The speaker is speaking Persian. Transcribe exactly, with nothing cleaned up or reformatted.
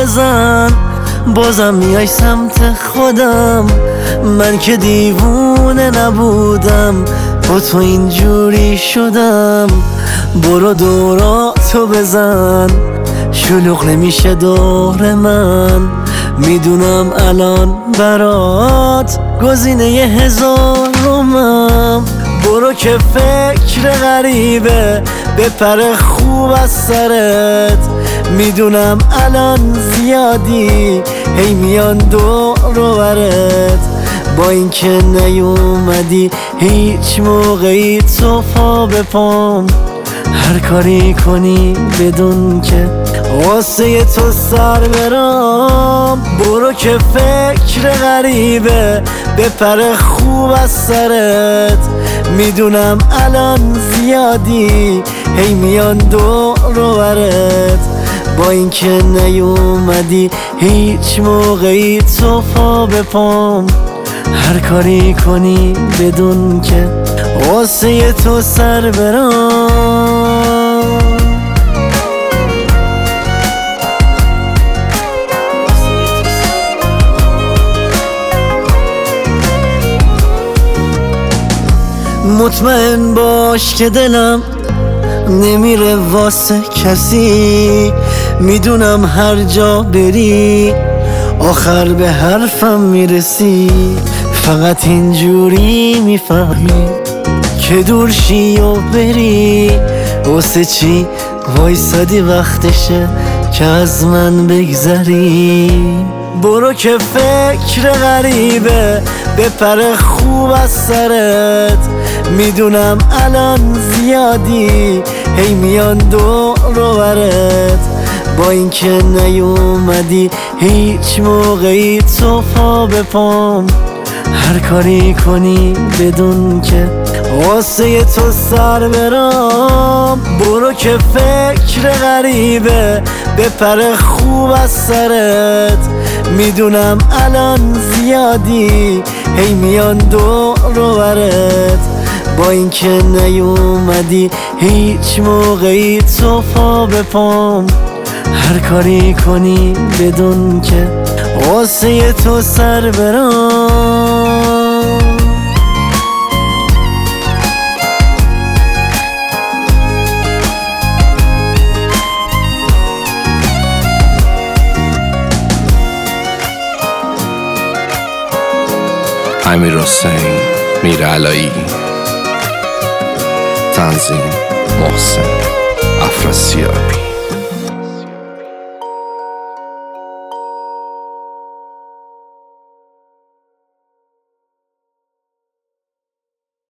بزن، بازم میای سمت خودم. من که دیوونه نبودم، با تو اینجوری شدم. برو دوراتو بزن، شلوغ نمیشه دور من. میدونم الان برات گزینه هزارمم. برو که فکر غریبه بپره خوب از سرت. میدونم الان زیادی هی میان دور و برت. با این که نیومدی هیچ موقعی تو پا به پام. هر کاری کنی بدون که واسه تو سر برام. برو که فکر غریبه بپره خوب از سرت. میدونم الان زیادی هی میان دور و برت. با این که نیومدی هیچ موقعی تو پا به پام. هر کاری کنی بدون که واسه تو سر برام. مطمئن باش که دلم نمیره واسه کسی. میدونم هر جا بری آخر به حرفم میرسی. فقط اینجوری میفهمی که دور شی و بری. واسه چی وایسادی وقتشه که از من بگذری. برو که فکر غریبه بپره خوب از سرت. میدونم الان زیادی هی میان دور و برت. با این که نیومدی هیچ موقعی تو پا به پام. هر کاری کنی بدون که واسه تو سر برام. برو که فکر غریبه بپره خوب از سرت. میدونم الان زیادی هی میان دور و برت. با این که نیومدی هیچ موقعی تو پا به پام. هر کاری کنی بدون که واسه تو سر برام. امیرحسین میرعلایی، تنظیم محسن افراسیابی.